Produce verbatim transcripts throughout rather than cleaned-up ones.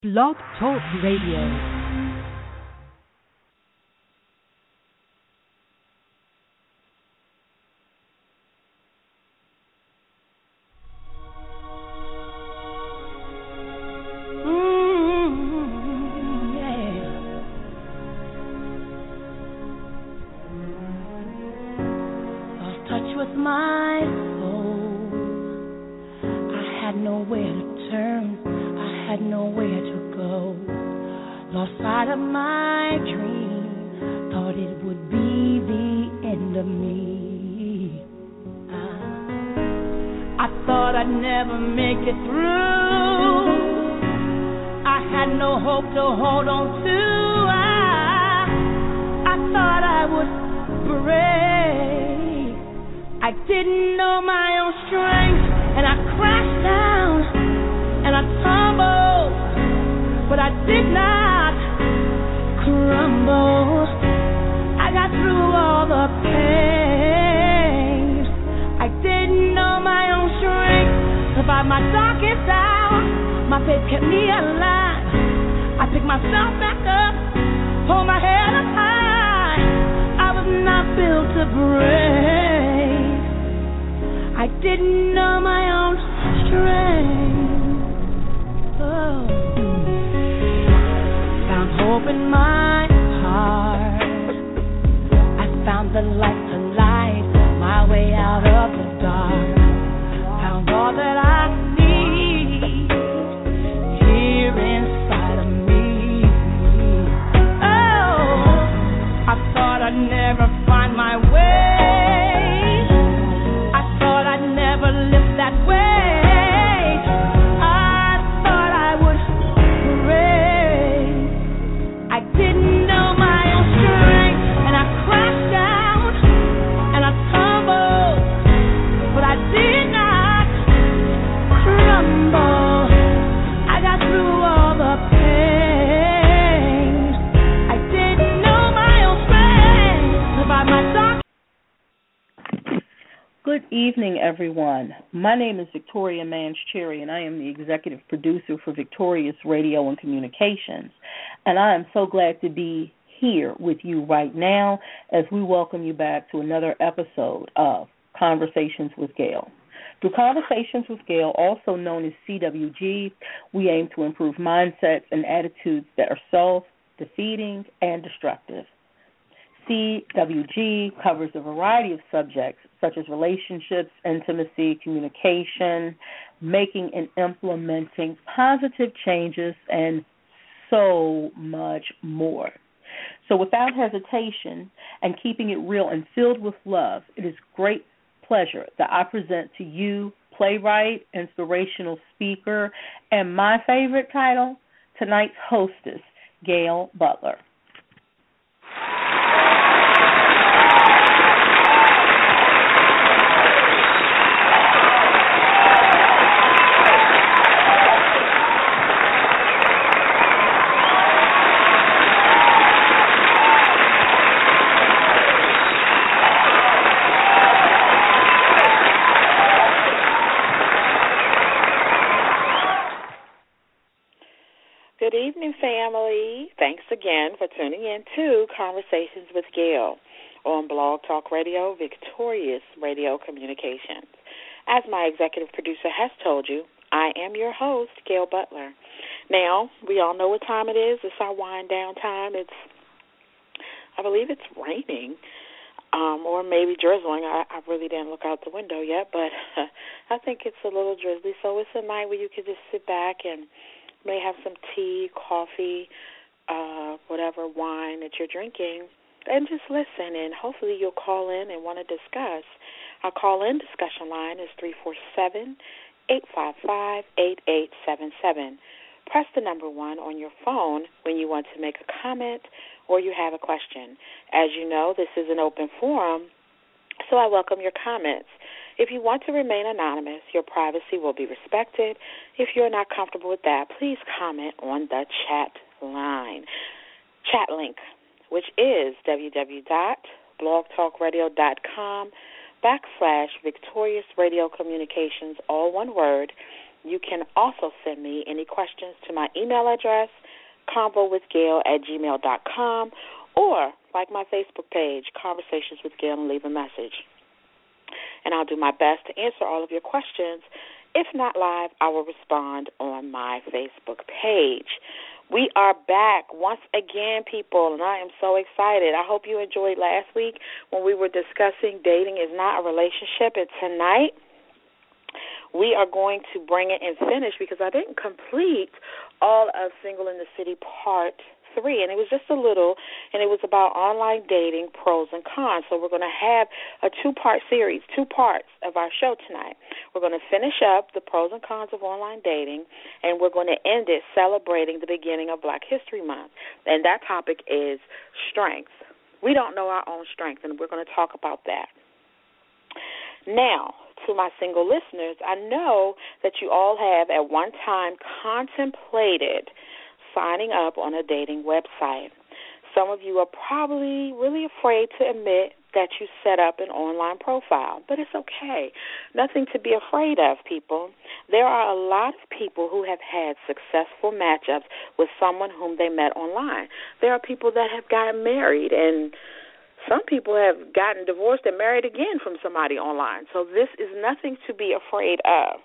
Blog Talk Radio. Everyone. My name is Victoria Manch-Cherry, and I am the executive producer for Victorious Radio and Communications. And I am so glad to be here with you right now as we welcome you back to another episode of Conversations with Gail. Through Conversations with Gail, also known as C W G, we aim to improve mindsets and attitudes that are self-defeating and destructive. C W G covers a variety of subjects such as relationships, intimacy, communication, making and implementing positive changes, and so much more. So without hesitation and keeping it real and filled with love, it is great pleasure that I present to you playwright, inspirational speaker, and my favorite title, tonight's hostess, Gail Butler. Good evening, family. Thanks again for tuning in to Conversations with Gail on Blog Talk Radio, Victorious Radio Communications. As my executive producer has told you, I am your host, Gail Butler. Now, we all know what time it is. It's our wind down time. It's, I believe it's raining um, or maybe drizzling. I, I really didn't look out the window yet, but I think it's a little drizzly. So it's a night where you could just sit back and may have some tea, coffee, uh, whatever wine that you're drinking, and just listen, and hopefully you'll call in and want to discuss. Our call-in discussion line is three four seven, eight five five, eight eight seven seven. Press the number one on your phone when you want to make a comment or you have a question. As you know, this is an open forum, so I welcome your comments. If you want to remain anonymous, your privacy will be respected. If you're not comfortable with that, please comment on the chat line. Chat link, which is www.blogtalkradio.com backslash Victorious Radio Communications, all one word, You can also send me any questions to my email address, convowithgail at gmail dot com, or like my Facebook page, Conversations with Gail, and leave a message. And I'll do my best to answer all of your questions. If not live, I will respond on my Facebook page. We are back once again, people, and I am so excited. I hope you enjoyed last week when we were discussing dating is not a relationship. And tonight we are going to bring it and finish because I didn't complete all of Single in the City Part three, and it was just a little, and it was about online dating, pros and cons. So we're going to have a two-part series, two parts of our show tonight. We're going to finish up the pros and cons of online dating, and we're going to end it celebrating the beginning of Black History Month, and that topic is strength. We don't know our own strength, and we're going to talk about that. Now, to my single listeners, I know that you all have at one time contemplated signing up on a dating website. Some of you are probably really afraid to admit that you set up an online profile, but it's okay. Nothing to be afraid of, people. There are a lot of people who have had successful matchups with someone whom they met online. There are people that have gotten married, and some people have gotten divorced and married again from somebody online. So this is nothing to be afraid of.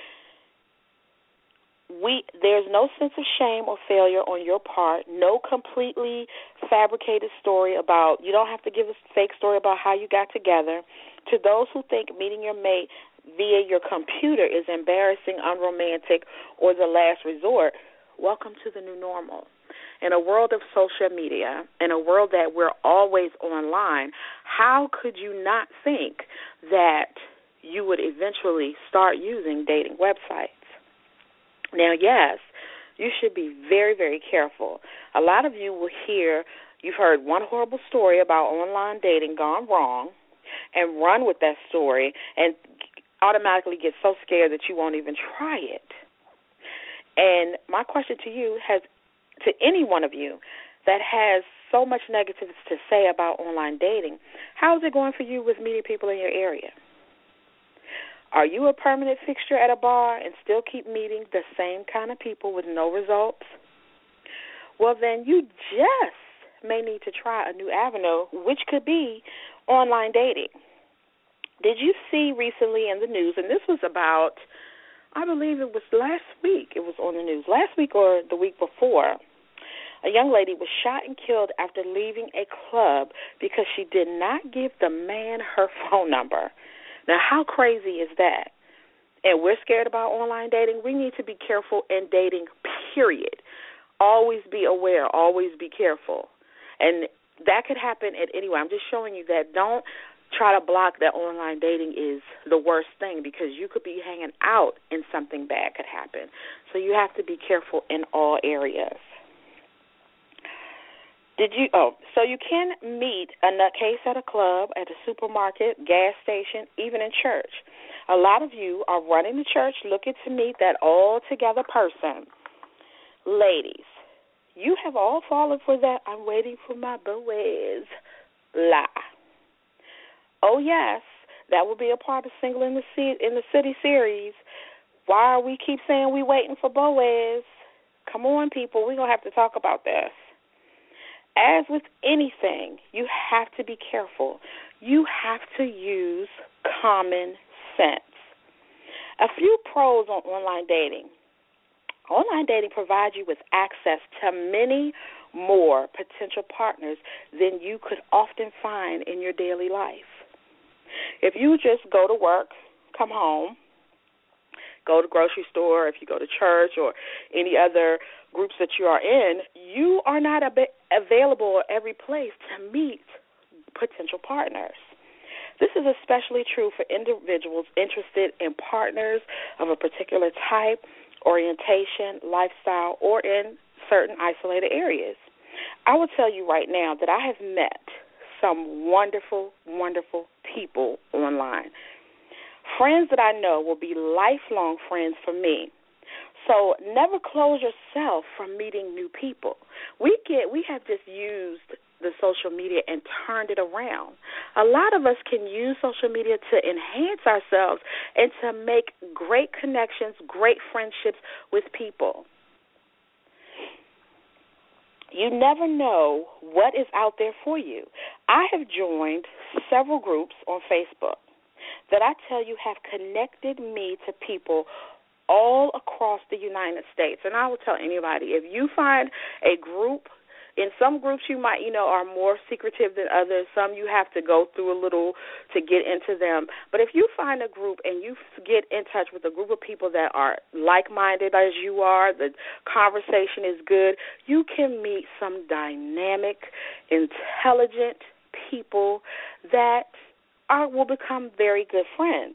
We there's no sense of shame or failure on your part, no completely fabricated story about, you don't have to give a fake story about how you got together. To those who think meeting your mate via your computer is embarrassing, unromantic, or the last resort, welcome to the new normal. In a world of social media, in a world that we're always online, how could you not think that you would eventually start using dating websites? Now, yes, you should be very, very careful. A lot of you will hear, you've heard one horrible story about online dating gone wrong and run with that story and automatically get so scared that you won't even try it. And my question to you has, to any one of you that has so much negative to say about online dating, how is it going for you with meeting people in your area? Are you a permanent fixture at a bar and still keep meeting the same kind of people with no results? Well, then you just may need to try a new avenue, which could be online dating. Did you see recently in the news, and this was about, I believe it was last week, it was on the news, last week or the week before, a young lady was shot and killed after leaving a club because she did not give the man her phone number. Now, how crazy is that? And we're scared about online dating. We need to be careful in dating, period. Always be aware. Always be careful. And that could happen at any way. I'm just showing you that. Don't try to block that online dating is the worst thing, because you could be hanging out and something bad could happen. So you have to be careful in all areas. Did you? Oh, so you can meet a nutcase at a club, at a supermarket, gas station, even in church. A lot of you are running to church looking to meet that all-together person. Ladies, you have all fallen for that I'm waiting for my boys lie. Oh, yes, that will be a part of Single in the City, in the City series. Why are we keep saying we waiting for Boaz? Come on, people, we're going to have to talk about this. As with anything, you have to be careful. You have to use common sense. A few pros on online dating. Online dating provides you with access to many more potential partners than you could often find in your daily life. If you just go to work, come home, go to the grocery store, if you go to church or any other groups that you are in, you are not ab- available at every place to meet potential partners. This is especially true for individuals interested in partners of a particular type, orientation, lifestyle, or in certain isolated areas. I will tell you right now that I have met some wonderful, wonderful people online. Friends that I know will be lifelong friends for me. So never close yourself from meeting new people. We get we have just used the social media and turned it around. A lot of us can use social media to enhance ourselves and to make great connections, great friendships with people. You never know what is out there for you. I have joined several groups on Facebook that I tell you have connected me to people all across the United States. And I will tell anybody, if you find a group, in some groups you might, you know, are more secretive than others. Some you have to go through a little to get into them. But if you find a group and you get in touch with a group of people that are like-minded as you are, the conversation is good, you can meet some dynamic, intelligent people that are will become very good friends.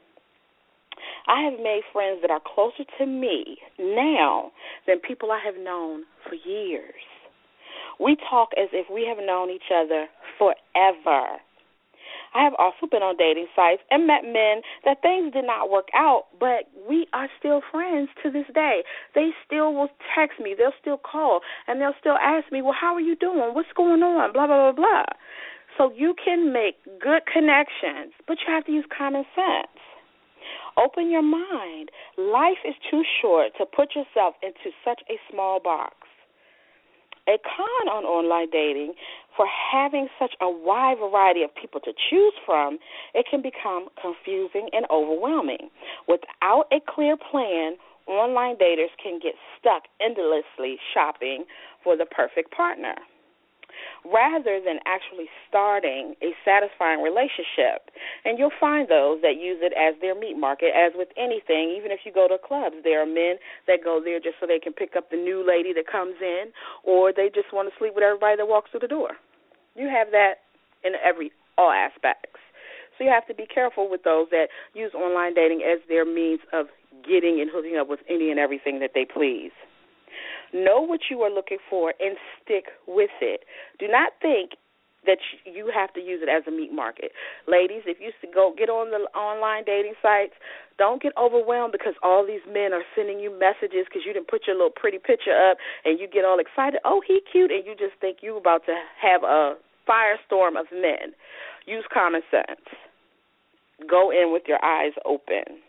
I have made friends that are closer to me now than people I have known for years. We talk as if we have known each other forever. I have also been on dating sites and met men that things did not work out, but we are still friends to this day. They still will text me. They'll still call, and they'll still ask me, well, how are you doing? What's going on? Blah, blah, blah, blah. So you can make good connections, but you have to use common sense. Open your mind. Life is too short to put yourself into such a small box. A con on online dating, for having such a wide variety of people to choose from, it can become confusing and overwhelming. Without a clear plan, online daters can get stuck endlessly shopping for the perfect partner, rather than actually starting a satisfying relationship. And you'll find those that use it as their meat market, as with anything. Even if you go to clubs, there are men that go there just so they can pick up the new lady that comes in, or they just want to sleep with everybody that walks through the door. You have that in every all aspects. So you have to be careful with those that use online dating as their means of getting and hooking up with any and everything that they please. Know what you are looking for and stick with it. Do not think that you have to use it as a meat market. Ladies, if you go get on the online dating sites, don't get overwhelmed because all these men are sending you messages because you didn't put your little pretty picture up and you get all excited. Oh, he cute, and you just think you're about to have a firestorm of men. Use common sense. Go in with your eyes open.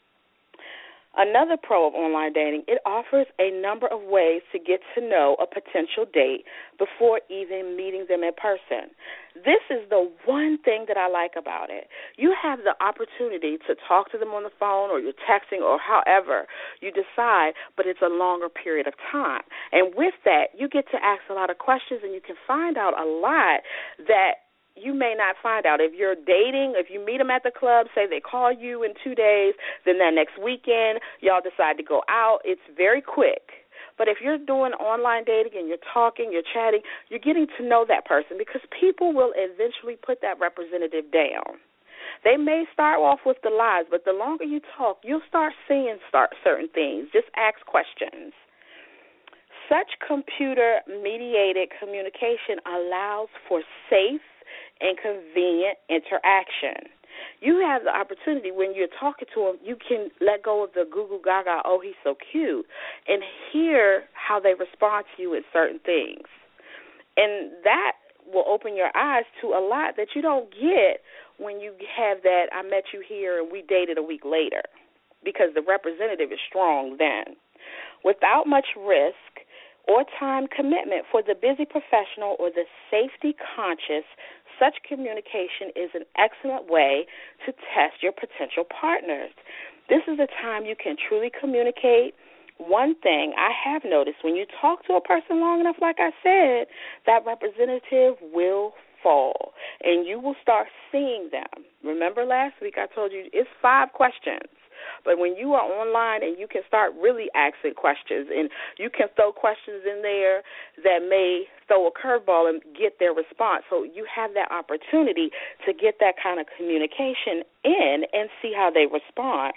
Another pro of online dating, it offers a number of ways to get to know a potential date before even meeting them in person. This is the one thing that I like about it. You have the opportunity to talk to them on the phone or you're texting or however you decide, but it's a longer period of time. And with that, you get to ask a lot of questions and you can find out a lot that you may not find out. If you're dating, if you meet them at the club, say they call you in two days, then that next weekend y'all decide to go out, it's very quick. But if you're doing online dating and you're talking, you're chatting, you're getting to know that person because people will eventually put that representative down. They may start off with the lies, but the longer you talk, you'll start seeing start certain things. Just ask questions. Such computer-mediated communication allows for safe and convenient interaction. You have the opportunity when you're talking to them, you can let go of the Google Gaga, oh, he's so cute, and hear how they respond to you in certain things. And that will open your eyes to a lot that you don't get when you have that, I met you here and we dated a week later, because the representative is strong then. Without much risk or time commitment for the busy professional or the safety conscious, such communication is an excellent way to test your potential partners. This is a time you can truly communicate. One thing I have noticed, when you talk to a person long enough, like I said, that representative will fall, and you will start seeing them. Remember last week I told you it's five questions. But when you are online and you can start really asking questions and you can throw questions in there that may throw a curveball and get their response. So you have that opportunity to get that kind of communication in and see how they respond.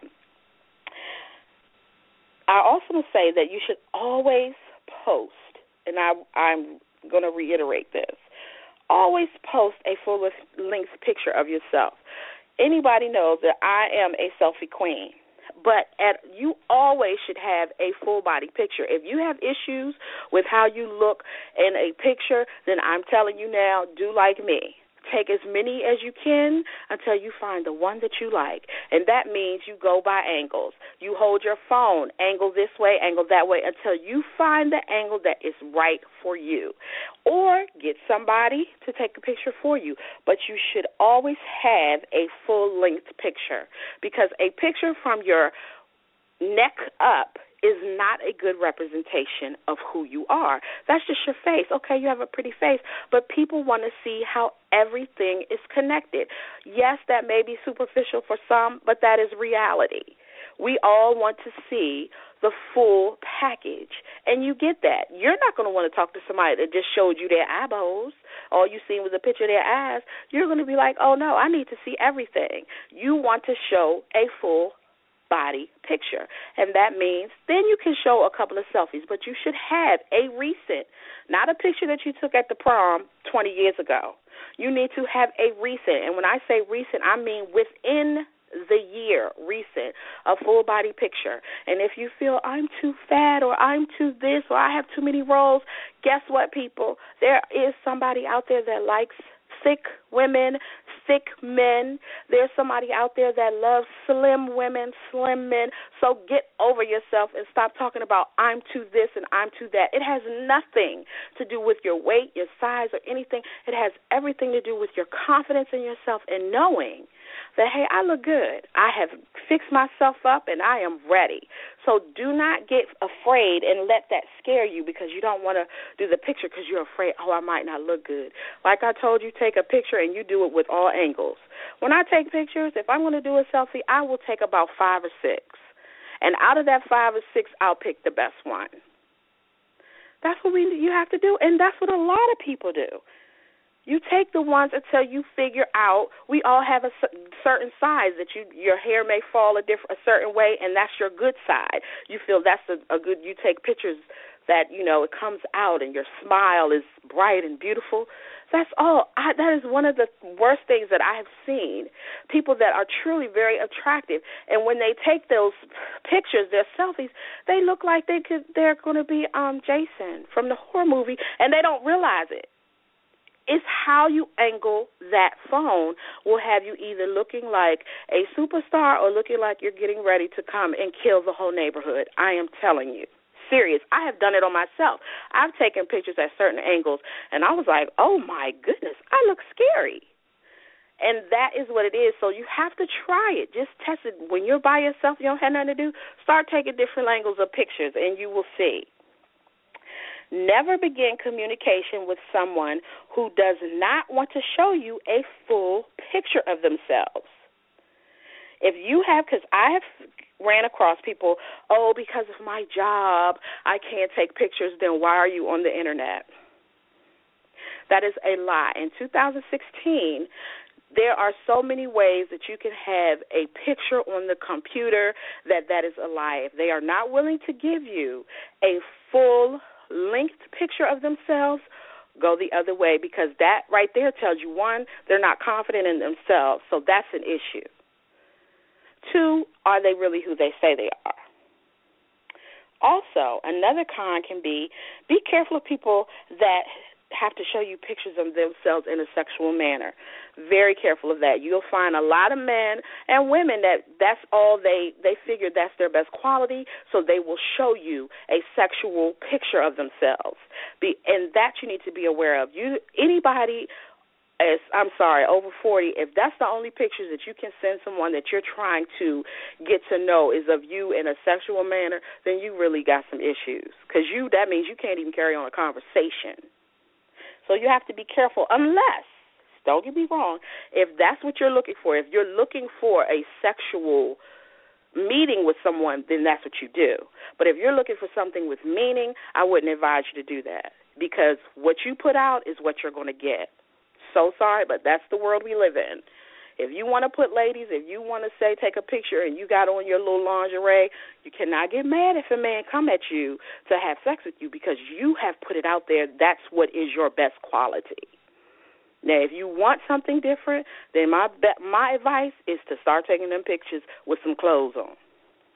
I also want to say that you should always post, and I, I'm going to reiterate this, always post a full-length picture of yourself. Anybody knows that I am a selfie queen. but at, you always should have a full body picture. If you have issues with how you look in a picture, then I'm telling you now, do like me. Take as many as you can until you find the one that you like. And that means you go by angles. You hold your phone, angle this way, angle that way, until you find the angle that is right for you. Or get somebody to take a picture for you. But you should always have a full-length picture, because a picture from your neck up is not a good representation of who you are. That's just your face. Okay, you have a pretty face, but people want to see how everything is connected. Yes, that may be superficial for some, but that is reality. We all want to see the full package, and you get that. You're not going to want to talk to somebody that just showed you their eyeballs. All you seen was a picture of their eyes. You're going to be like, oh, no, I need to see everything. You want to show a full body picture, and that means then you can show a couple of selfies, but you should have a recent, not a picture that you took at the prom twenty years ago. You need to have a recent, and when I say recent, I mean within the year, recent, a full body picture. And if you feel I'm too fat or I'm too this or I have too many rolls, guess what, people? There is somebody out there that likes thick women, thick men. There's somebody out there that loves slim women, slim men. So get over yourself and stop talking about I'm too this and I'm too that. It has nothing to do with your weight, your size, or anything. It has everything to do with your confidence in yourself and knowing that, hey, I look good. I have fixed myself up and I am ready. So do not get afraid and let that scare you because you don't want to do the picture because you're afraid, oh, I might not look good. Like I told you, take a picture and you do it with all angles. When I take pictures, if I'm going to do a selfie, I will take about five or six. And out of that five or six, I'll pick the best one. That's what we you have to do, and that's what a lot of people do. You take the ones until you figure out we all have a certain size that you your hair may fall a different a certain way, and that's your good side. You feel that's a, a good. You take pictures that you know it comes out, and your smile is bright and beautiful. That's all. I, that is one of the worst things that I have seen. People that are truly very attractive, and when they take those pictures, their selfies, they look like they could. They're going to be um, Jason from the horror movie, and they don't realize it. It's how you angle that phone will have you either looking like a superstar or looking like you're getting ready to come and kill the whole neighborhood. I am telling you. Serious. I have done it on myself. I've taken pictures at certain angles, and I was like, oh, my goodness, I look scary. And that is what it is. So you have to try it. Just test it. When you're by yourself, you don't have nothing to do, start taking different angles of pictures, and you will see. Never begin communication with someone who does not want to show you a full picture of themselves. If you have, because I have ran across people, oh, because of my job, I can't take pictures, then why are you on the Internet? That is a lie. In two thousand sixteen, there are so many ways that you can have a picture on the computer that that is a lie. If they are not willing to give you a full length picture of themselves, go the other way, because that right there tells you, one, they're not confident in themselves, so that's an issue. Two, are they really who they say they are? Also, another con can be, be careful of people that have to show you pictures of themselves in a sexual manner. Very careful of that. You'll find a lot of men and women that that's all they, they figure that's their best quality, so they will show you a sexual picture of themselves. Be, and that you need to be aware of. You Anybody, is, I'm sorry, over forty, if that's the only pictures that you can send someone that you're trying to get to know is of you in a sexual manner, then you really got some issues, because you that means you can't even carry on a conversation. So you have to be careful, unless, don't get me wrong, if that's what you're looking for, if you're looking for a sexual meeting with someone, then that's what you do. But if you're looking for something with meaning, I wouldn't advise you to do that, because what you put out is what you're going to get. So sorry, but that's the world we live in. If you want to put ladies, if you want to say take a picture and you got on your little lingerie, you cannot get mad if a man come at you to have sex with you, because you have put it out there. That's what is your best quality. Now, if you want something different, then my my advice is to start taking them pictures with some clothes on.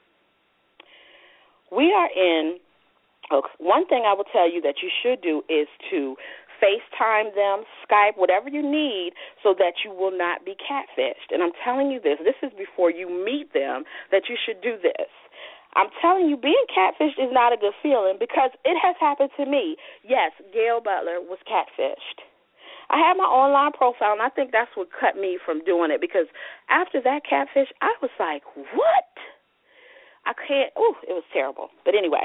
we are in, one thing I will tell you that you should do is to FaceTime them, Skype, whatever you need so that you will not be catfished. And I'm telling you this, this is before you meet them, that you should do this. I'm telling you, being catfished is not a good feeling because it has happened to me. Yes, Gail Butler was catfished. I had my online profile, and I think that's what cut me from doing it because after that catfish, I was like, what? I can't, ooh, it was terrible. But anyway,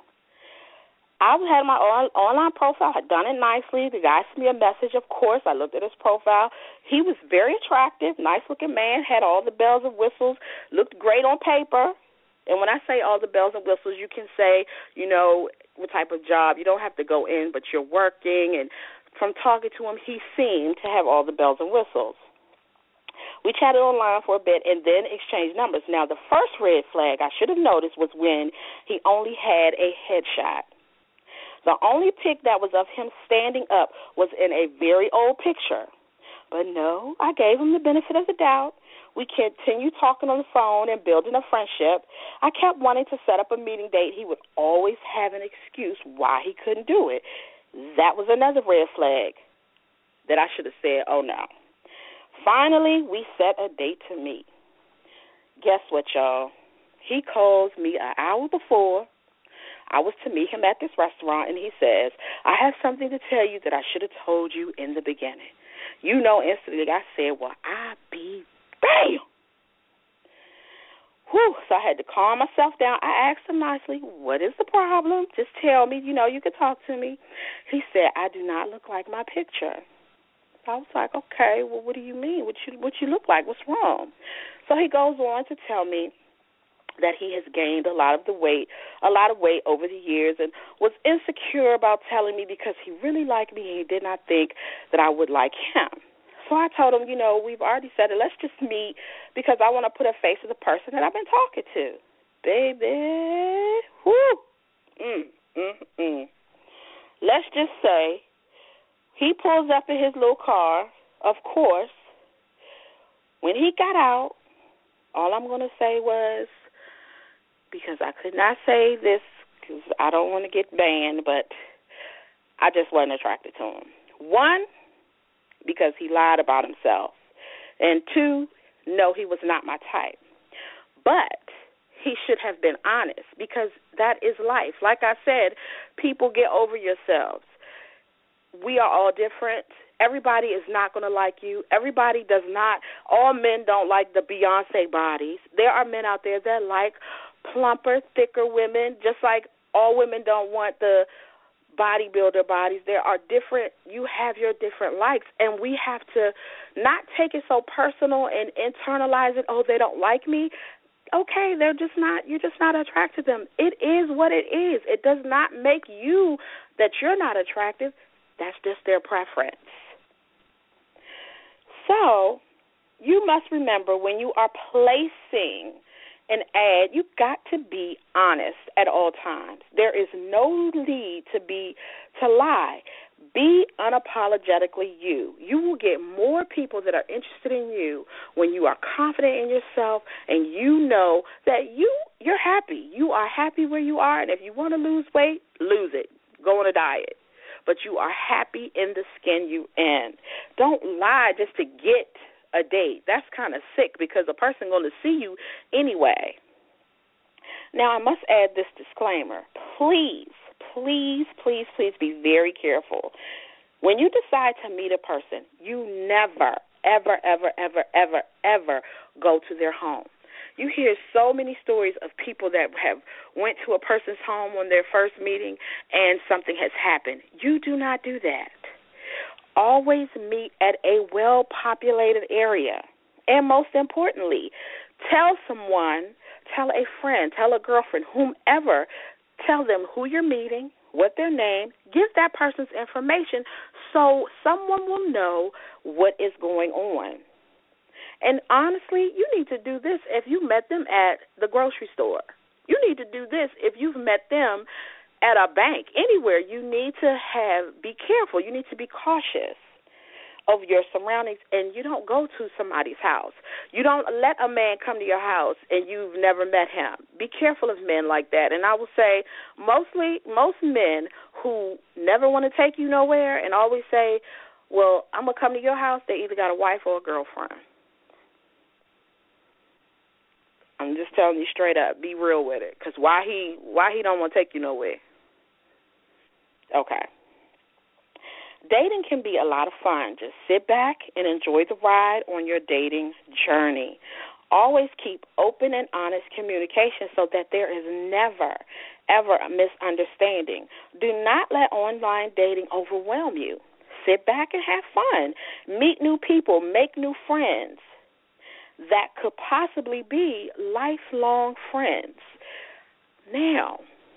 I had my on, online profile, had done it nicely. The guy sent me a message, of course. I looked at his profile. He was very attractive, nice-looking man, had all the bells and whistles, looked great on paper. And when I say all the bells and whistles, you can say, you know, what type of job. You don't have to go in, but you're working. And from talking to him, he seemed to have all the bells and whistles. We chatted online for a bit and then exchanged numbers. Now, the first red flag I should have noticed was when he only had a headshot. The only pic that was of him standing up was in a very old picture. But no, I gave him the benefit of the doubt. We continued talking on the phone and building a friendship. I kept wanting to set up a meeting date. He would always have an excuse why he couldn't do it. That was another red flag that I should have said, oh, no. Finally, we set a date to meet. Guess what, y'all? He calls me an hour before I was to meet him at this restaurant, and he says, I have something to tell you that I should have told you in the beginning. You know, instantly I said, well, I be damn. Whew, so I had to calm myself down. I asked him nicely, what is the problem? Just tell me, you know, you can talk to me. He said, I do not look like my picture. I was like, okay, well, what do you mean? What you what you look like? What's wrong? So he goes on to tell me that he has gained a lot of the weight, a lot of weight over the years and was insecure about telling me because he really liked me and he did not think that I would like him. So I told him, you know, we've already said it. Let's just meet because I want to put a face to the person that I've been talking to. Baby, whoo, mm, mm, mm. Let's just say he pulls up in his little car, of course. When he got out, all I'm going to say was, because I could not say this because I don't want to get banned, but I just wasn't attracted to him. One, because he lied about himself. And two, no, he was not my type. But he should have been honest because that is life. Like I said, people get over yourselves. We are all different. Everybody is not going to like you. Everybody does not. All men don't like the Beyonce bodies. There are men out there that like plumper, thicker women, just like all women don't want the bodybuilder bodies. There are different, you have your different likes, and we have to not take it so personal and internalize it, oh, they don't like me. Okay, they're just not, you're just not attracted to them. It is what it is. It does not make you that you're not attractive. That's just their preference. So you must remember when you are placing an ad, you've got to be honest at all times. There is no need to be to lie. Be unapologetically you. You will get more people that are interested in you when you are confident in yourself and you know that you, you're happy. You are happy where you are, and if you want to lose weight, lose it. Go on a diet. But you are happy in the skin you in. Don't lie just to get a date. That's kind of sick because a person going to see you anyway. Now, I must add this disclaimer. Please, please, please, please be very careful. When you decide to meet a person, you never, ever, ever, ever, ever, ever go to their home. You hear so many stories of people that have went to a person's home on their first meeting and something has happened. You do not do that. Always meet at a well-populated area. And most importantly, tell someone, tell a friend, tell a girlfriend, whomever, tell them who you're meeting, what their name, give that person's information so someone will know what is going on. And honestly, you need to do this if you met them at the grocery store. You need to do this if you've met them at a bank. Anywhere, you need to have be careful. You need to be cautious. of your surroundings, and you don't go to somebody's house. You don't let a man come to your house and you've never met him. Be careful of men like that. And I will say mostly most men who never want to take you nowhere and always say, well, I'm going to come to your house, they either got a wife or a girlfriend. I'm just telling you straight up. Be real with it. Because why he, why he don't want to take you nowhere? Okay. Dating can be a lot of fun. Just sit back and enjoy the ride on your dating journey. Always keep open and honest communication so that there is never, ever a misunderstanding. Do not let online dating overwhelm you. Sit back and have fun. Meet new people. Make new friends that could possibly be lifelong friends. Now,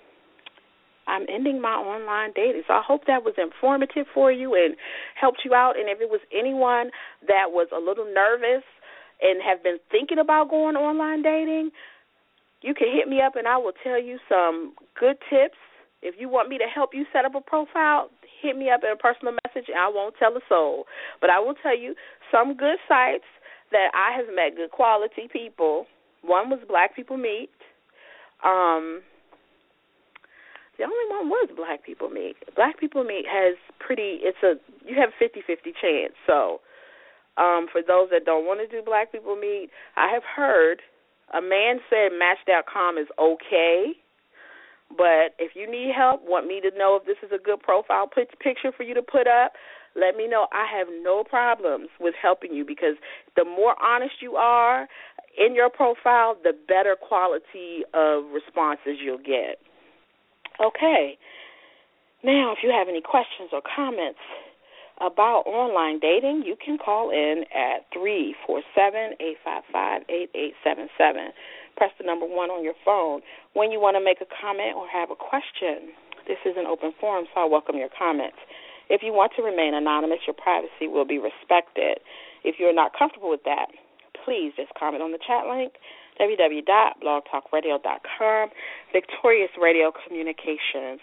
I'm ending my online dating, so I hope that was informative for you and helped you out. And if it was anyone that was a little nervous and have been thinking about going online dating, you can hit me up and I will tell you some good tips. If you want me to help you set up a profile, hit me up in a personal message and I won't tell a soul. But I will tell you some good sites that I have met good quality people. One was Black People Meet. Um... The only one was Black People Meet. Black People Meet has pretty, it's a, you have fifty-fifty chance. So um, for those that don't want to do Black People Meet, I have heard a man said Match dot com is okay, but if you need help, want me to know if this is a good profile picture for you to put up, let me know. I have no problems with helping you because the more honest you are in your profile, the better quality of responses you'll get. Okay. Now, if you have any questions or comments about online dating, you can call in at three four seven, eight five five, eight eight seven seven. Press the number one on your phone. When you want to make a comment or have a question, this is an open forum, so I welcome your comments. If you want to remain anonymous, your privacy will be respected. If you're not comfortable with that, please just comment on the chat link, w w w dot blog talk radio dot com, Victorious Radio Communications.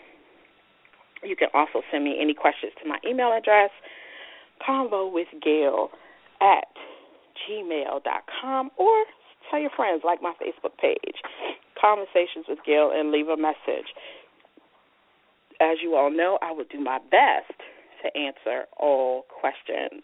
You can also send me any questions to my email address, convowithgail at gmail dot com, or tell your friends, like my Facebook page, Conversations with Gail, and leave a message. As you all know, I will do my best to answer all questions.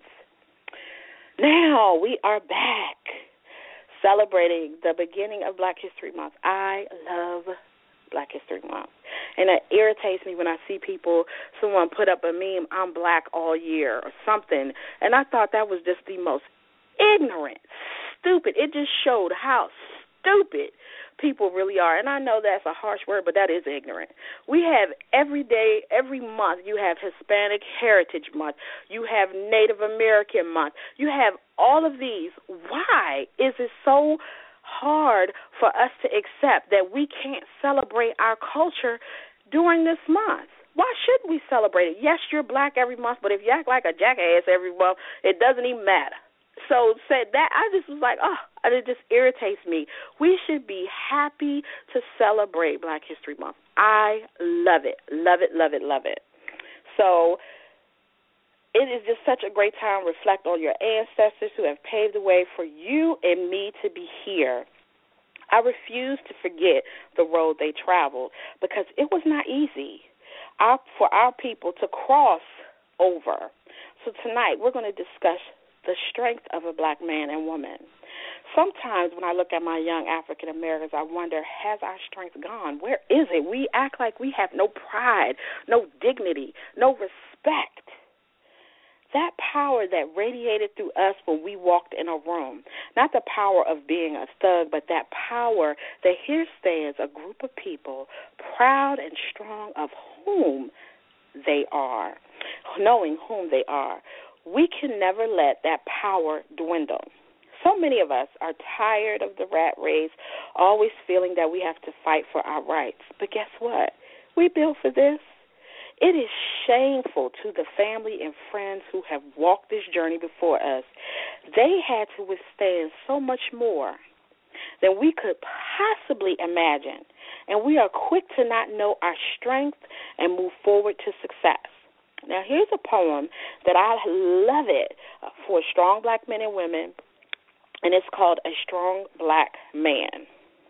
Now we are back, celebrating the beginning of Black History Month. I love Black History Month. And it irritates me when I see people, someone put up a meme, I'm black all year or something. And I thought that was just the most ignorant, stupid. It just showed how stupid people really are. And I know that's a harsh word, but that is ignorant. We have every day, every month, you have Hispanic Heritage Month. You have Native American Month. You have all of these. Why is it so hard for us to accept that we can't celebrate our culture during this month? Why should we celebrate it? Yes, you're black every month, but if you act like a jackass every month, it doesn't even matter. So said that, I just was like, oh, it just irritates me. We should be happy to celebrate Black History Month. I love it, love it, love it, love it. So it is just such a great time to reflect on your ancestors who have paved the way for you and me to be here. I refuse to forget the road they traveled because it was not easy our, for our people to cross over. So tonight we're going to discuss the strength of a black man and woman. Sometimes when I look at my young African Americans, I wonder, has our strength gone? Where is it? We act like we have no pride, no dignity, no respect. That power that radiated through us when we walked in a room, not the power of being a thug, but that power that here stands a group of people proud and strong of whom they are, knowing whom they are. We can never let that power dwindle. So many of us are tired of the rat race, always feeling that we have to fight for our rights. But guess what? We built for this. It is shameful to the family and friends who have walked this journey before us. They had to withstand so much more than we could possibly imagine, and we are quick to not know our strength and move forward to success. Now, here's a poem that I love it uh, for strong black men and women, and it's called A Strong Black Man.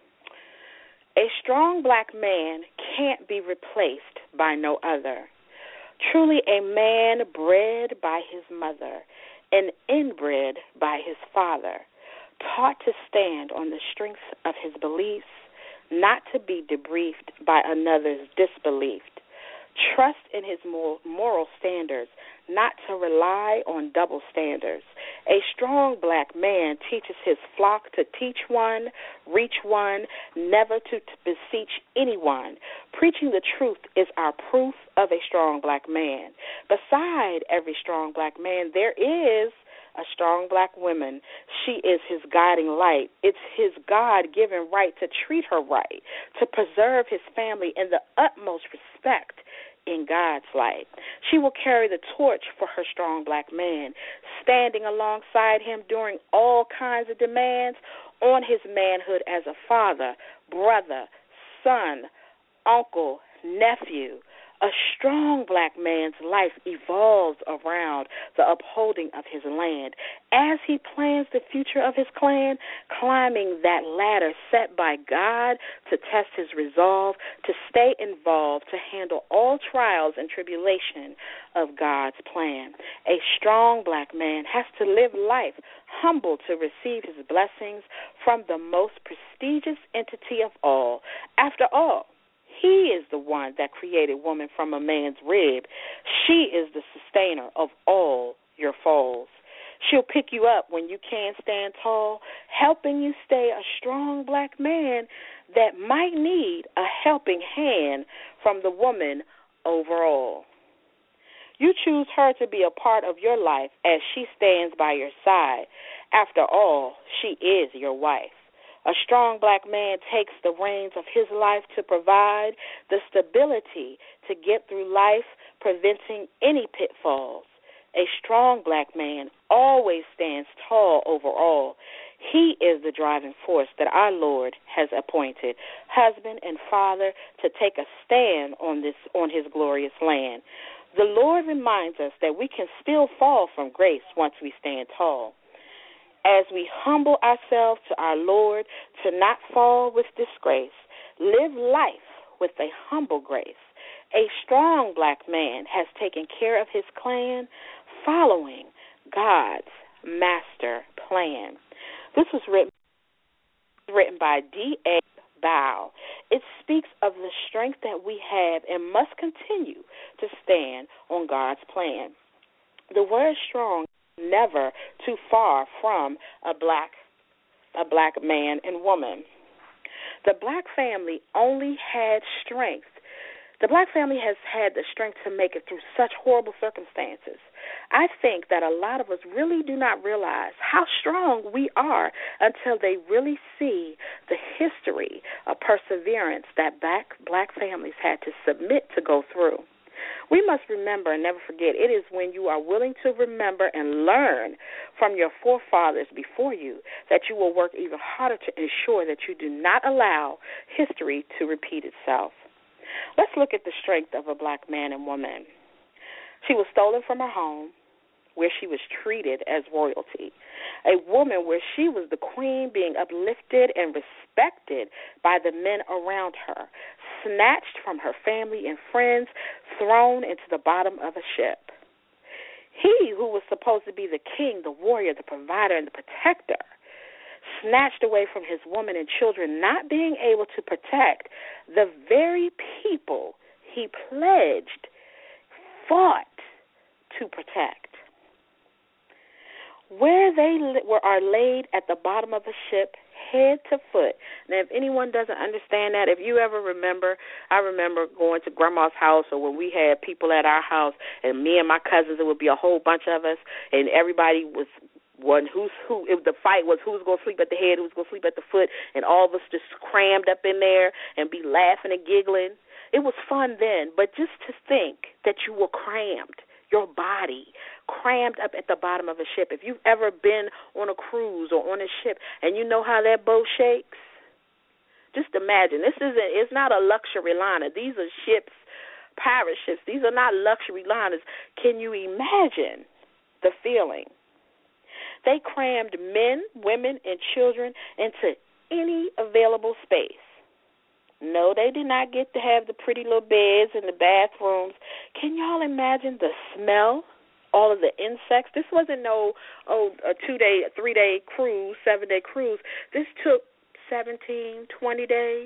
A strong black man can't be replaced by no other. Truly a man bred by his mother and inbred by his father, taught to stand on the strength of his beliefs, not to be debriefed by another's disbelief. Trust in his moral standards, not to rely on double standards. A strong black man teaches his flock to teach one, reach one, never to, to beseech anyone. Preaching the truth is our proof of a strong black man. Beside every strong black man, there is a strong black woman. She is his guiding light. It's his God-given right to treat her right, to preserve his family in the utmost respect in God's light. She will carry the torch for her strong black man, standing alongside him during all kinds of demands on his manhood as a father, brother, son, uncle, nephew. A strong black man's life evolves around the upholding of his land. As he plans the future of his clan, climbing that ladder set by God to test his resolve, to stay involved, to handle all trials and tribulation of God's plan. A strong black man has to live life humble to receive his blessings from the most prestigious entity of all. After all, he is the one that created woman from a man's rib. She is the sustainer of all your falls. She'll pick you up when you can't stand tall, helping you stay a strong black man that might need a helping hand from the woman overall. You choose her to be a part of your life as she stands by your side. After all, she is your wife. A strong black man takes the reins of his life to provide the stability to get through life, preventing any pitfalls. A strong black man always stands tall over all. He is the driving force that our Lord has appointed, husband and father, to take a stand on this on his glorious land. The Lord reminds us that we can still fall from grace once we stand tall. As we humble ourselves to our Lord to not fall with disgrace, live life with a humble grace. A strong black man has taken care of his clan, following God's master plan. This was written, written by D A Bow. It speaks of the strength that we have and must continue to stand on God's plan. The word strong, never too far from a black a black man and woman. The black family only had strength. The black family has had the strength to make it through such horrible circumstances. I think that a lot of us really do not realize how strong we are until they really see the history of perseverance that black, black families had to submit to go through. We must remember and never forget, it is when you are willing to remember and learn from your forefathers before you that you will work even harder to ensure that you do not allow history to repeat itself. Let's look at the strength of a black man and woman. She was stolen from her home, where she was treated as royalty. A woman where she was the queen, being uplifted and respected by the men around her, snatched from her family and friends, thrown into the bottom of a ship. He who was supposed to be the king, the warrior, the provider, and the protector, snatched away from his woman and children, not being able to protect the very people he pledged, fought to protect. Where they were are laid at the bottom of the ship, head to foot. Now, if anyone doesn't understand that, if you ever remember, I remember going to Grandma's house, or when we had people at our house, and me and my cousins, it would be a whole bunch of us, and everybody was one who's who. If the fight was who's going to sleep at the head, who's going to sleep at the foot, and all of us just crammed up in there and be laughing and giggling. It was fun then, but just to think that you were crammed, your body crammed up at the bottom of a ship. If you've ever been on a cruise or on a ship and you know how that boat shakes, just imagine. This isn't, it's not a luxury liner. These are ships pirate ships. These are not luxury liners. Can you imagine the feeling? They crammed men, women, and children into any available space. No, they did not get to have the pretty little beds and the bathrooms. Can y'all imagine the smell? All of the insects. This wasn't no oh a two day, three day cruise, seven day cruise. This took seventeen, twenty days.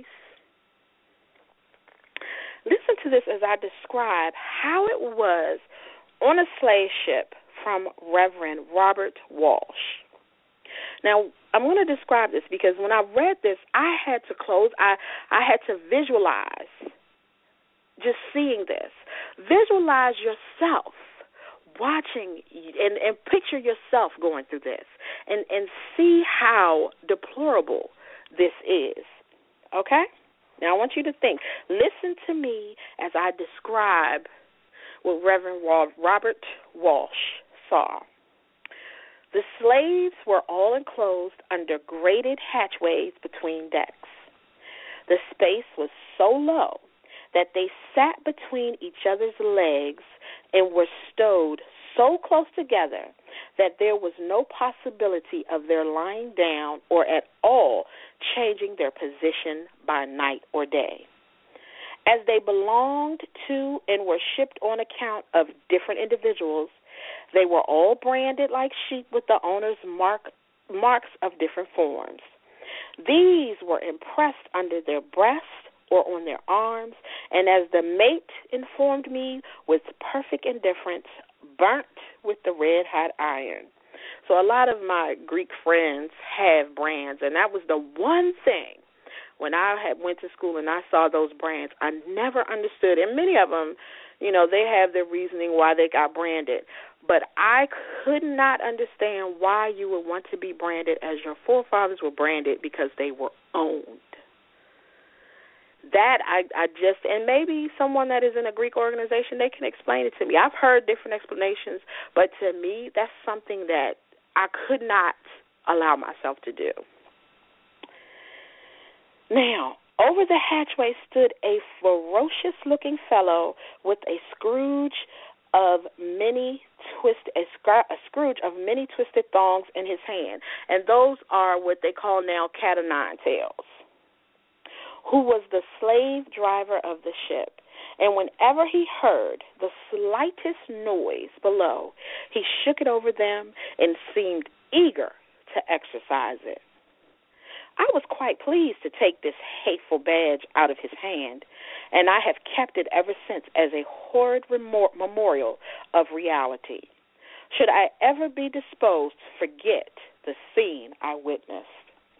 Listen to this as I describe how it was on a slave ship from Reverend Robert Walsh. Now, I'm going to describe this because when I read this, I had to close, I, I had to visualize just seeing this. Visualize yourself watching and, and picture yourself going through this and, and see how deplorable this is, okay? Now, I want you to think. Listen to me as I describe what Reverend Robert Walsh saw. The slaves were all enclosed under grated hatchways between decks. The space was so low that they sat between each other's legs and were stowed so close together that there was no possibility of their lying down or at all changing their position by night or day. As they belonged to and were shipped on account of different individuals, they were all branded like sheep with the owner's mark, marks of different forms. These were impressed under their breast or on their arms, and as the mate informed me with perfect indifference, burnt with the red-hot iron. So a lot of my Greek friends have brands, and that was the one thing when I had went to school and I saw those brands, I never understood. And many of them, you know, they have their reasoning why they got branded. But I could not understand why you would want to be branded as your forefathers were branded because they were owned. That I, I just, and maybe someone that is in a Greek organization, they can explain it to me. I've heard different explanations, but to me, that's something that I could not allow myself to do. Now, over the hatchway stood a ferocious-looking fellow with a Scrooge of many twist a, a Scrooge of many twisted thongs in his hand, and those are what they call now cat o' nine tails, who was the slave driver of the ship. And whenever he heard the slightest noise below, he shook it over them and seemed eager to exercise it. I was quite pleased to take this hateful badge out of his hand, and I have kept it ever since as a horrid remor- memorial of reality. Should I ever be disposed to forget the scene I witnessed.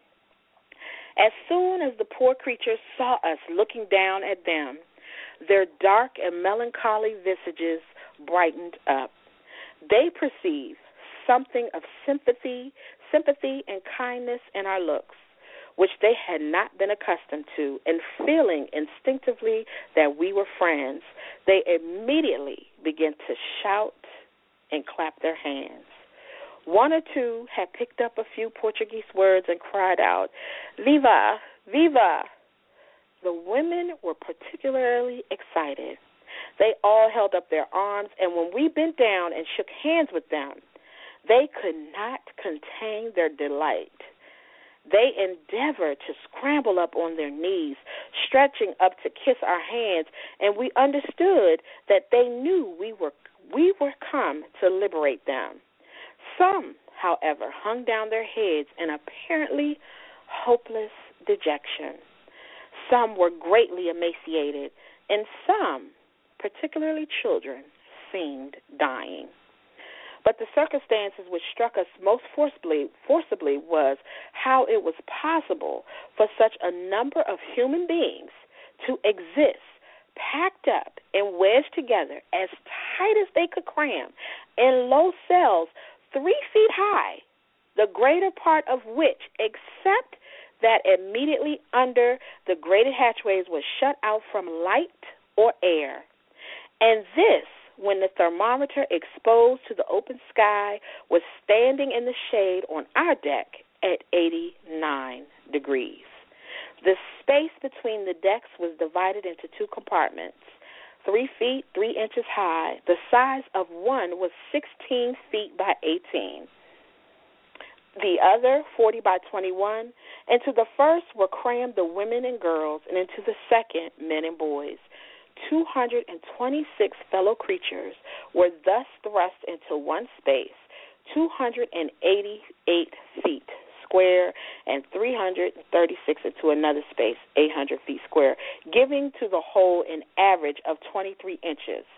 As soon as the poor creatures saw us looking down at them, their dark and melancholy visages brightened up. They perceived something of sympathy, sympathy and kindness in our looks, which they had not been accustomed to, and feeling instinctively that we were friends, they immediately began to shout and clap their hands. One or two had picked up a few Portuguese words and cried out, "Viva! Viva!" The women were particularly excited. They all held up their arms, and when we bent down and shook hands with them, they could not contain their delight. They endeavored to scramble up on their knees, stretching up to kiss our hands, and we understood that they knew we were we were come to liberate them. Some, however, hung down their heads in apparently hopeless dejection. Some were greatly emaciated, and some, particularly children, seemed dying. But the circumstances which struck us most forcibly, forcibly was how it was possible for such a number of human beings to exist, packed up and wedged together as tight as they could cram in low cells three feet high, the greater part of which, except that immediately under the grated hatchways, was shut out from light or air. And this, when the thermometer exposed to the open sky was standing in the shade on our deck at eighty-nine degrees. The space between the decks was divided into two compartments, three feet, three inches high. The size of one was sixteen feet by eighteen. The other, forty by twenty-one. Into the first were crammed the women and girls, and into the second, men and boys. two hundred twenty-six fellow creatures were thus thrust into one space, two hundred eighty-eight feet square, and three hundred thirty-six into another space, eight hundred feet square, giving to the whole an average of twenty-three inches,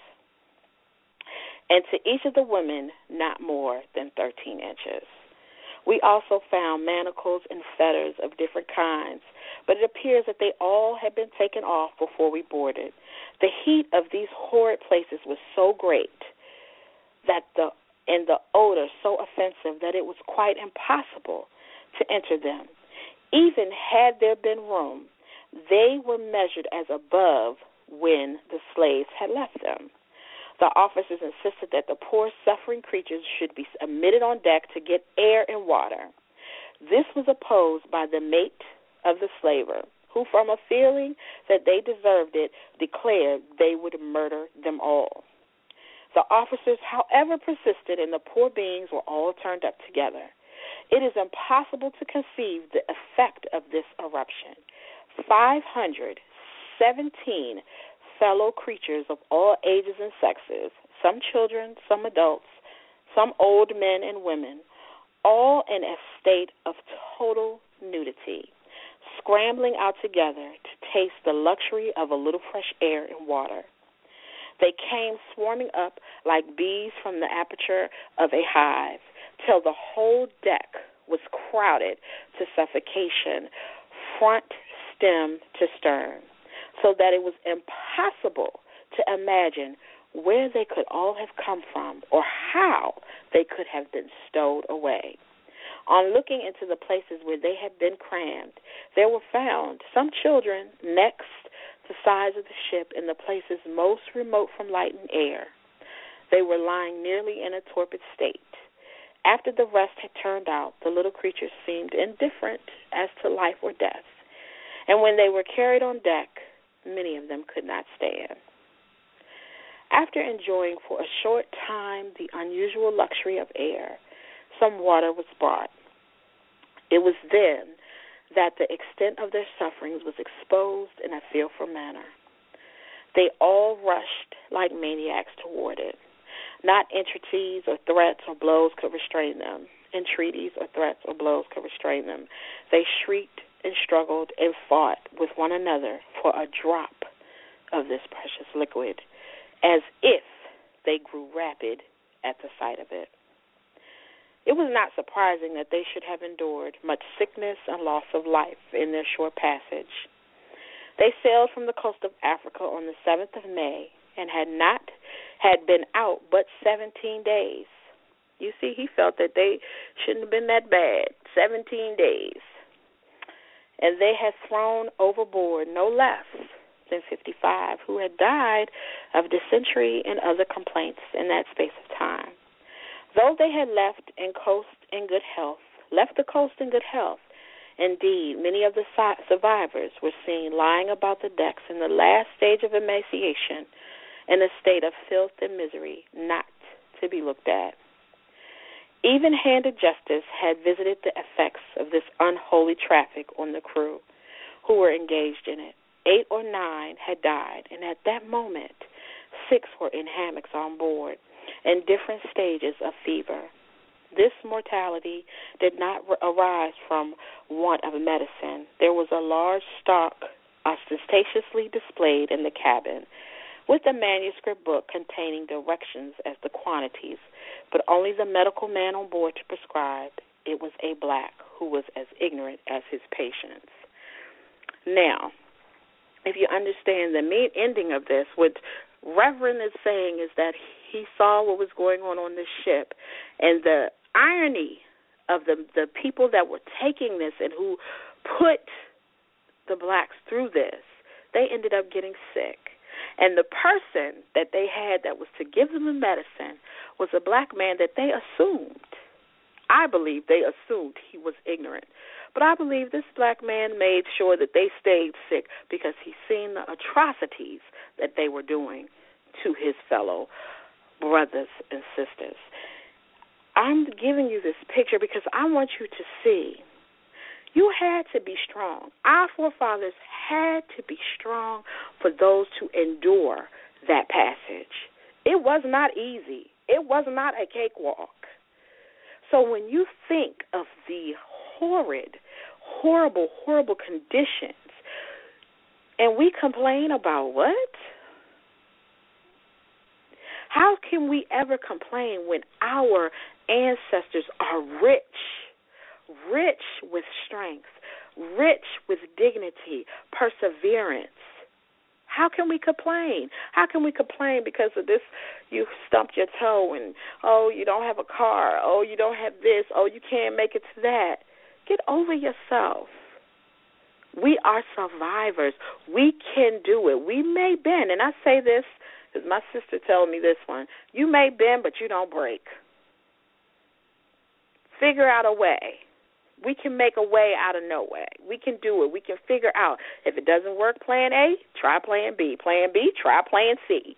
and to each of the women not more than thirteen inches. We also found manacles and fetters of different kinds, but it appears that they all had been taken off before we boarded. The heat of these horrid places was so great that the and the odor so offensive that it was quite impossible to enter them. Even had there been room, they were measured as above when the slaves had left them. The officers insisted that the poor suffering creatures should be admitted on deck to get air and water. This was opposed by the mate of the slaver, who, from a feeling that they deserved it, declared they would murder them all. The officers, however, persisted, and the poor beings were all turned up together. It is impossible to conceive the effect of this eruption. five hundred seventeen fellow creatures of all ages and sexes, some children, some adults, some old men and women, all in a state of total nudity, scrambling out together to taste the luxury of a little fresh air and water. They came swarming up like bees from the aperture of a hive, till the whole deck was crowded to suffocation, front, stem to stern, so that it was impossible to imagine where they could all have come from or how they could have been stowed away. On looking into the places where they had been crammed, there were found some children next the sides of the ship in the places most remote from light and air. They were lying nearly in a torpid state. After the rest had turned out, the little creatures seemed indifferent as to life or death, and when they were carried on deck, many of them could not stand. After enjoying for a short time the unusual luxury of air, some water was brought. It was then that the extent of their sufferings was exposed in a fearful manner. They all rushed like maniacs toward it. Not entreaties or threats or blows could restrain them. Entreaties or threats or blows could restrain them. They shrieked and struggled and fought with one another for a drop of this precious liquid, as if they grew rapid at the sight of it. It was not surprising that they should have endured much sickness and loss of life in their short passage. They sailed from the coast of Africa on the seventh of May and had not had been out but seventeen days. You see, he felt that they shouldn't have been that bad. Seventeen days. And they had thrown overboard no less than fifty-five who had died of dysentery and other complaints in that space of time. Though they had left in coast in good health, left the coast in good health, indeed, many of the survivors were seen lying about the decks in the last stage of emaciation, in a state of filth and misery not to be looked at. Even-handed justice had visited the effects of this unholy traffic on the crew who were engaged in it. Eight or nine had died, and at that moment, six were in hammocks on board in different stages of fever. This mortality did not arise from want of medicine. There was a large stock ostentatiously displayed in the cabin, with a manuscript book containing directions as to quantities, but only the medical man on board to prescribe. It was a black who was as ignorant as his patients. Now, if you understand the main ending of this, what Reverend is saying is that he saw what was going on on this ship, and the irony of the the people that were taking this and who put the blacks through this, they ended up getting sick. And the person that they had that was to give them the medicine was a black man that they assumed, I believe they assumed he was ignorant. But I believe this black man made sure that they stayed sick because he seen the atrocities that they were doing to his fellow brothers and sisters. I'm giving you this picture because I want you to see you had to be strong. Our forefathers had to be strong for those to endure that passage. It was not easy. It was not a cakewalk. So when you think of the horrid, horrible, horrible conditions, and we complain about what? How can we ever complain when our ancestors are rich, rich with strength, rich with dignity, perseverance? How can we complain? How can we complain because of this? You stumped your toe and, oh, you don't have a car. Oh, you don't have this. Oh, you can't make it to that. Get over yourself. We are survivors. We can do it. We may bend, and I say this because my sister told me this one. You may bend, but you don't break. Figure out a way. We can make a way out of no way. We can do it. We can figure out. If it doesn't work, plan A, try plan B. Plan B, try plan C.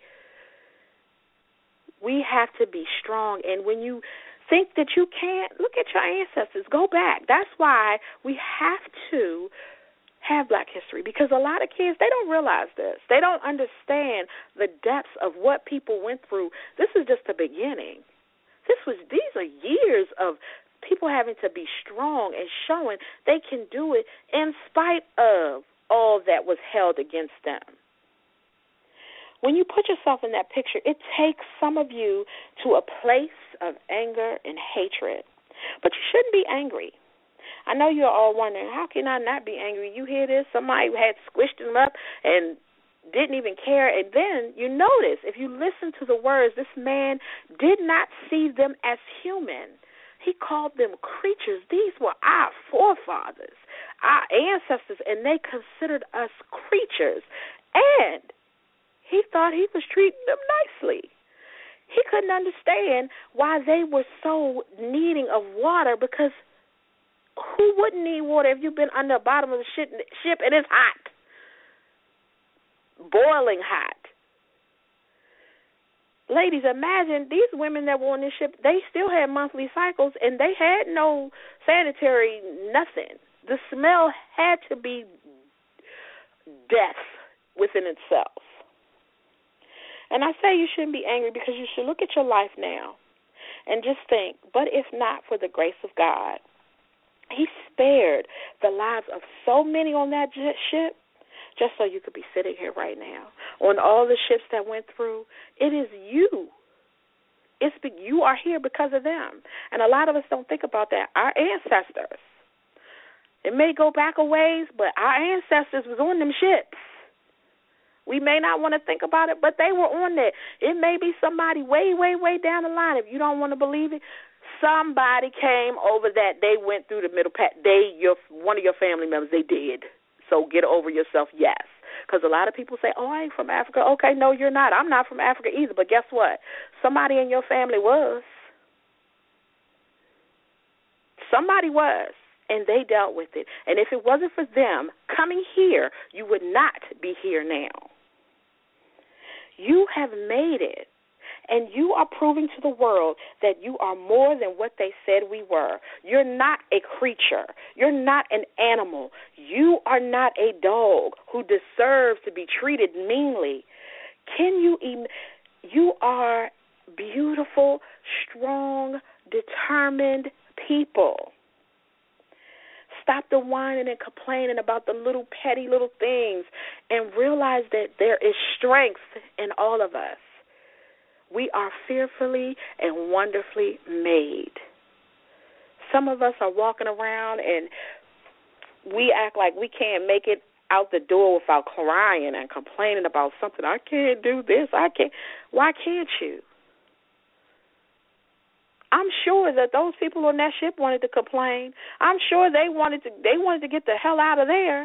We have to be strong. And when you think that you can't, look at your ancestors. Go back. That's why we have to have Black history, because a lot of kids, they don't realize this. They don't understand the depths of what people went through. This is just the beginning. This was. These are years of people having to be strong and showing they can do it in spite of all that was held against them. When you put yourself in that picture, it takes some of you to a place of anger and hatred. But you shouldn't be angry. I know you're all wondering, how can I not be angry? You hear this? Somebody had squished them up and didn't even care. And then you notice, if you listen to the words, this man did not see them as human. He called them creatures. These were our forefathers, our ancestors, and they considered us creatures. And he thought he was treating them nicely. He couldn't understand why they were so needing of water, because who wouldn't need water if you've been under the bottom of the ship, ship and it's hot, boiling hot? Ladies, imagine these women that were on this ship, they still had monthly cycles, and they had no sanitary nothing. The smell had to be death within itself. And I say you shouldn't be angry, because you should look at your life now and just think, but if not for the grace of God, he spared the lives of so many on that ship just so you could be sitting here right now. On all the ships that went through, it is you. It's you are here because of them. And a lot of us don't think about that. Our ancestors, it may go back a ways, but our ancestors was on them ships. We may not want to think about it, but they were on there. It may be somebody way, way, way down the line. If you don't want to believe it, somebody came over that. They went through the middle path. They, your one of your family members, they did. So get over yourself, yes. Because a lot of people say, oh, I ain't from Africa. Okay, no, you're not. I'm not from Africa either. But guess what? Somebody in your family was. Somebody was, and they dealt with it. And if it wasn't for them coming here, you would not be here now. You have made it. And you are proving to the world that you are more than what they said we were. You're not a creature. You're not an animal. You are not a dog who deserves to be treated meanly. Can you even, you are beautiful, strong, determined people. Stop the whining and complaining about the little petty little things and realize that there is strength in all of us. We are fearfully and wonderfully made. Some of us are walking around and we act like we can't make it out the door without crying and complaining about something. I can't do this. I can't. Why can't you? I'm sure that those people on that ship wanted to complain. I'm sure they wanted to. They wanted to get the hell out of there.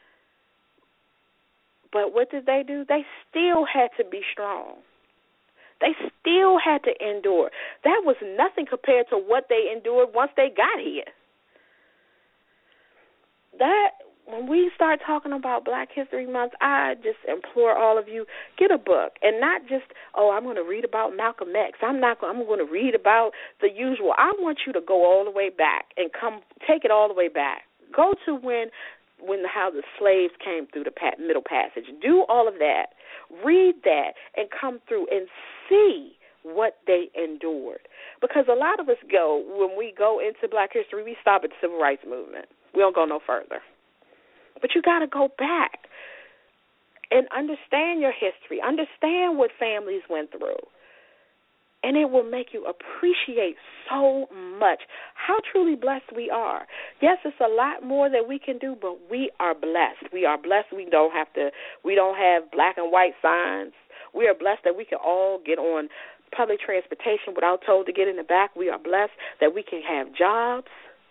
But what did they do? They still had to be strong. They still had to endure. That was nothing compared to what they endured once they got here. That when we start talking about Black History Month, I just implore all of you, get a book. And not just, oh, I'm going to read about Malcolm X. I'm not going, I'm going to read about the usual. I want you to go all the way back and come take it all the way back. Go to when when how the slaves came through the Middle Passage. Do all of that. Read that and come through and see what they endured. Because a lot of us go, when we go into Black history, we stop at the Civil Rights Movement. We don't go no further. But you got to go back and understand your history, understand what families went through, and it will make you appreciate so much how truly blessed we are. Yes, it's a lot more that we can do, but we are blessed. We are blessed. We don't have to. We don't have black and white signs. We are blessed that we can all get on public transportation without told to get in the back. We are blessed that we can have jobs.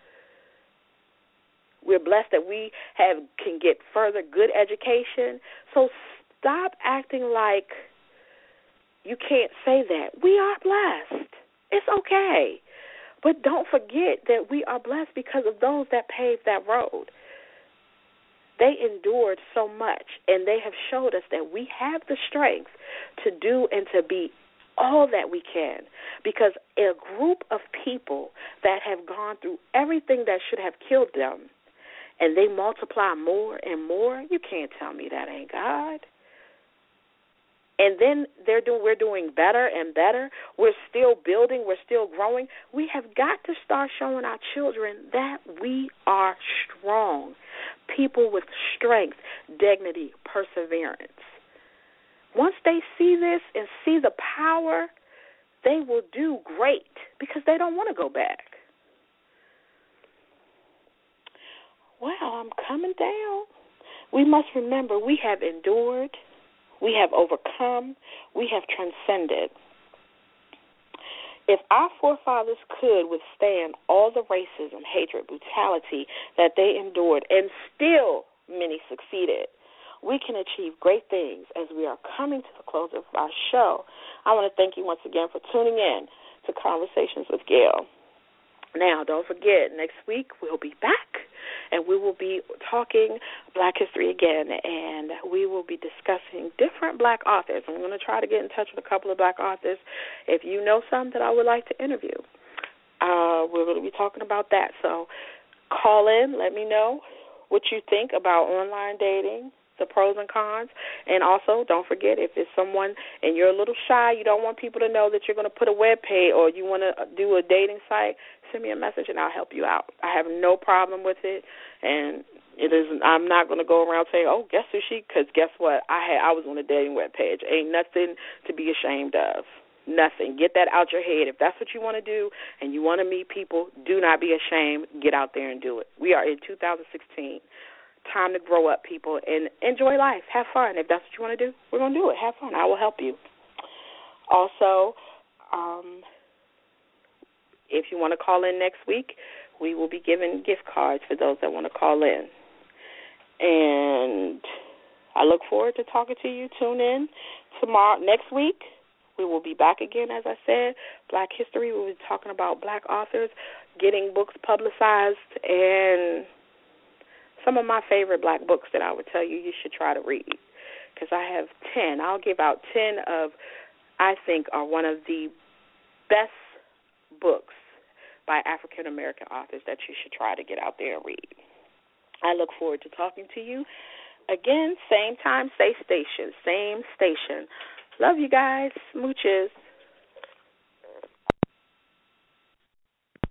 We're blessed that we have can get further good education. So stop acting like you can't say that. We are blessed. It's okay. But don't forget that we are blessed because of those that paved that road. They endured so much, and they have showed us that we have the strength to do and to be all that we can, because a group of people that have gone through everything that should have killed them, and they multiply more and more, you can't tell me that ain't God. And then they're doing, we're doing better and better. We're still building. We're still growing. We have got to start showing our children that we are strong, people with strength, dignity, perseverance. Once they see this and see the power, they will do great because they don't want to go back. Well, I'm coming down. We must remember we have endured. We have overcome. We have transcended. If our forefathers could withstand all the racism, hatred, brutality that they endured, and still many succeeded, we can achieve great things. As we are coming to the close of our show, I want to thank you once again for tuning in to Conversations with Gail. Now, don't forget, next week we'll be back, and we will be talking Black history again, and we will be discussing different Black authors. I'm going to try to get in touch with a couple of Black authors. If you know some that I would like to interview, uh, we're going to be talking about that. So call in, let me know what you think about online dating, the pros and cons. And also, don't forget, if it's someone and you're a little shy, you don't want people to know that you're going to put a web page or you want to do a dating site, send me a message and I'll help you out. I have no problem with it, and it isn't. I'm not going to go around saying, "Oh, guess who she?" Because guess what? I had I was on a dating web page. Ain't nothing to be ashamed of. Nothing. Get that out your head. If that's what you want to do and you want to meet people, do not be ashamed. Get out there and do it. We are in two thousand sixteen. Time to grow up, people, and enjoy life. Have fun. If that's what you want to do, we're going to do it. Have fun. I will help you. Also, um, if you want to call in next week, we will be giving gift cards for those that want to call in. And I look forward to talking to you. Tune in tomorrow. Next week, we will be back again, as I said. Black history. We'll be talking about Black authors, getting books publicized, and some of my favorite Black books that I would tell you you should try to read, because I have ten. I'll give out ten of, I think, are one of the best books by African-American authors that you should try to get out there and read. I look forward to talking to you again, same time, same station, same station. Love you guys. Smooches.